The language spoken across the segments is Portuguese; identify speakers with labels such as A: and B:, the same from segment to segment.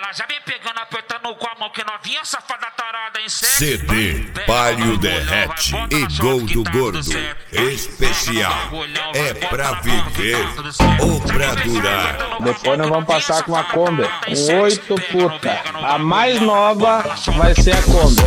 A: Ela já vem pegando, apertando com a mão, que novinha safada tarada em sexo.
B: CD Palio Derrete e Gol do Gordo especial. É pra viver ou pra durar.
C: Depois nós vamos passar com uma Kombi, com 8 puta. A mais nova vai ser a Kombi.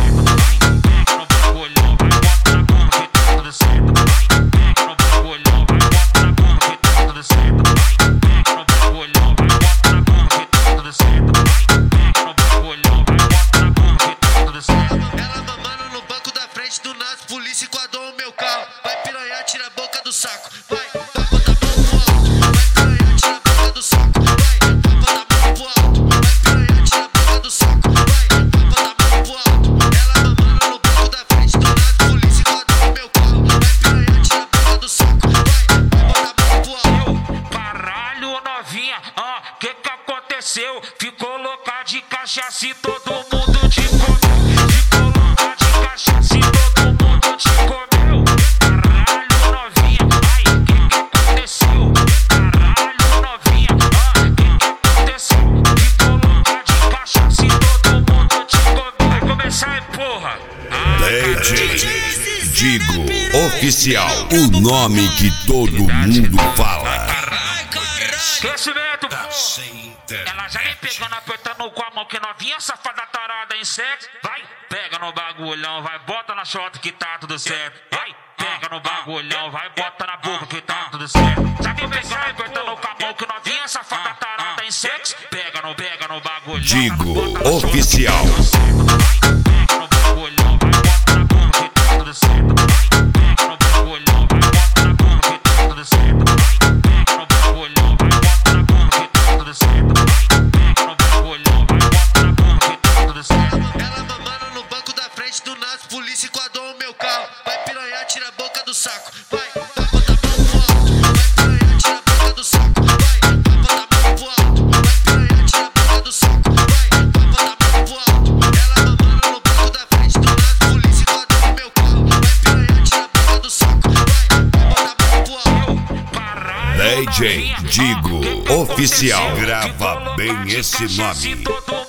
D: Do nada, polícia enquadrou o meu carro. Vai piranhar, tira a boca do saco. Vai botar a mão pro alto. Vai piranhar, tira a boca do saco. Vai botar a mão pro alto. Vai piranhar, tira a boca do saco. Vai botar a mão pro alto. Ela mamando no banco da frente. Do nada, polícia enquadrou o meu carro. Vai piranhar, tira a boca do saco. Vai botar a mão pro alto.
A: Caralho, novinha, que aconteceu? Ficou louca de cachaça e todo mundo te comeu. Ficou louca de cachaça e todo mundo te comeu. Caralho, novinha, ai, que aconteceu? Caralho, novinha, que aconteceu? Ficou louca de cachaça e todo mundo te comeu. Vai começar aí, porra.
B: DJ Digo Oficial, o nome que todo mundo fala.
A: Crescimento, ela já vem pegando, apertando com a mão, que novinha safada tarada em sexo. Vai, pega no bagulhão, vai, bota na chota que tá tudo certo. Vai, pega no bagulhão, vai, bota na boca que tá tudo certo. Já vem pegando, apertando com a mão, que novinha safada tarada em sexo. Pega no bagulhão,
B: Digo Oficial.
A: Pega no bagulhão, vai, bota na boca que tá tudo certo. Pega no bagulhão, vai, bota na boca que tá tudo certo. Pega no bagulhão, vai, bota na boca que tá tudo certo. Pega no bagulhão, vai, bota na boca que tá tudo certo.
D: Ela mamando no banco da frente. Do nada, polícia enquadrou o meu carro. Vai piranhar, tira a boca do saco. Vai botar a mão pro alto. Vai piranhar, tira a boca do saco. Vai botar a mão pro alto. Vai piranhar, tira a boca do saco. Vai botar a mão pro alto. Ela mamando no banco da frente. Do nada, polícia enquadrou o meu carro. Vai piranhar, tira a boca do saco. Vai botar a mão pro alto.
B: DJ Digo Oficial. Grava bem esse nome.